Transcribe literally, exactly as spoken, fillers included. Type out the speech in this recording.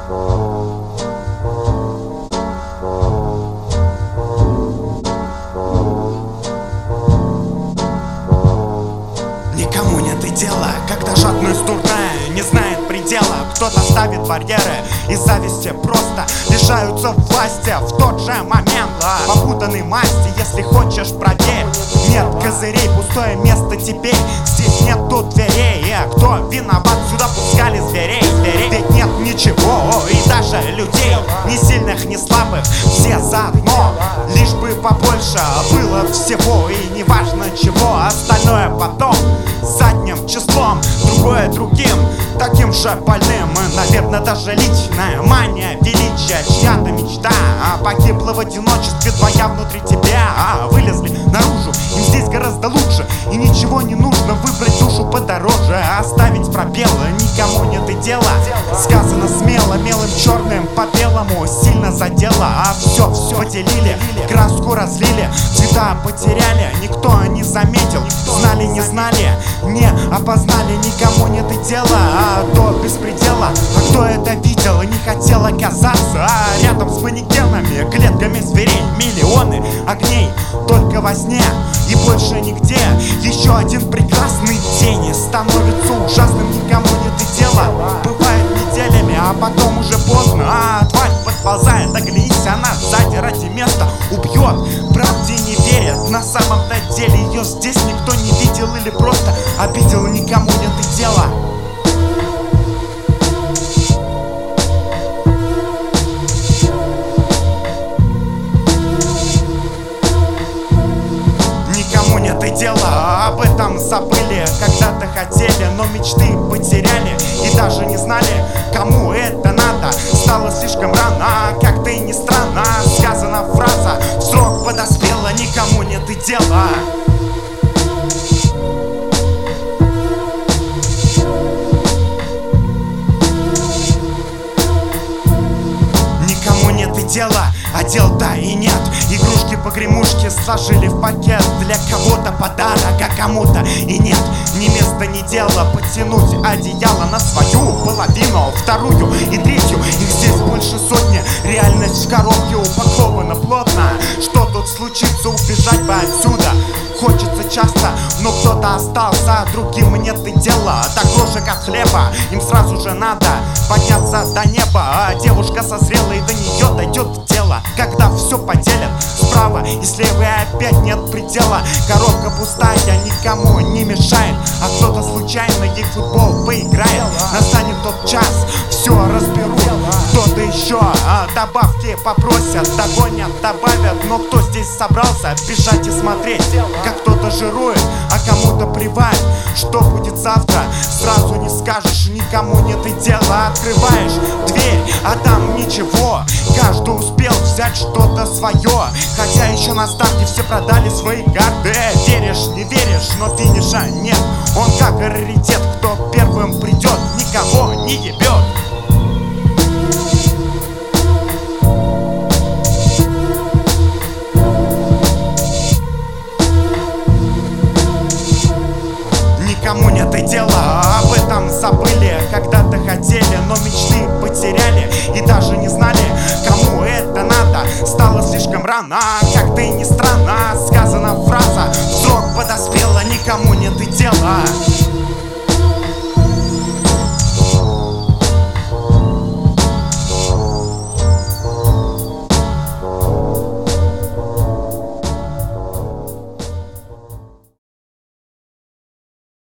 Никому нет и дела, когда жадность дурная не знает предела. Кто-то ставит барьеры и зависти просто лишаются власти в тот же момент. Попутанный масти, если хочешь, проверь. Нет козырей, пустое место теперь. Здесь нету дверей. А кто виноват? Сюда пускали зверей, зверей. Ведь нет ничего, и даже людей, ни сильных, ни слабых, все заодно. Лишь бы побольше было всего, и не важно чего, остальное потом задним числом, другое другим, таким же больным. Наверное, даже личная мания величия, чья-то мечта погибла в одиночестве, твоя внутри тебя. Вылезли наружу, им здесь гораздо лучше, и ничего не нужно, выбрать душу подороже, оставить пробелы, никому нет и дела. Сказано смело, мелым черным по белому, сильно задело, а все, все поделили, краску разлили, цвета потеряли, никто не заметил, знали, не знали, не опознали, никому нет и дела а до беспредела. А кто это видел и не хотел оказаться а рядом с манекенами, клетками зверей, миллионы огней только во сне и больше нигде. Еще один прекрасный день становится ужасным, никому нет и дела. Бывает неделями, а потом уже поздно, а тварь подползает, оглянись, она сзади ради места убьет. Правде не верят, на самом-то деле ее здесь никто не видел или просто обидел, никому нет и дела. Никому нет и дела, об этом забыли, когда-то хотели, но мечты потеряли и даже не знали, кому это надо. Стало слишком рано, как-то и не странно, сказана фраза, в срок подоспела, никому нет и дела. Никому нет и дела, а дел-то и нет. Игрушки-погремушки сложили в пакет, для кого-то подарок, а кому-то и нет. Ни места, ни дела потянуть одеяло на свою половину, вторую и третью. Их здесь больше сотни, реальность в коробке упакована плотно. Что тут случится, убежать бы отсюда хочется часто, но кто-то остался, а другим нет и дела. До крошек от хлеба им сразу же надо подняться до неба, а девушка созрела и до нее дойдет дело, когда все поделят справа и слева, и опять нет предела. Коробка пустая, никому не мешает, а кто-то случайно ей футбол поиграет. Настанет тот час, все разберут. Кто-то еще а, добавки попросят, догонят, добавят. Но кто здесь собрался бежать и смотреть, как кто-то жирует, а кому-то плевать, что будет завтра, сразу не скажешь, никому нет и дела. Открываешь дверь, а там ничего, каждый успел взять что-то свое, хотя еще на старте все продали свои карты. Веришь, не веришь, но финиша нет, он как раритет, кто первым придет, никого не ебет. Никому нет и дела, об этом забыли, когда-то хотели, но мечты потеряли и даже не знали, кому это надо. Стало слишком рано, как-то и не странно, сказана фраза, в срок подоспела, никому нет и дела.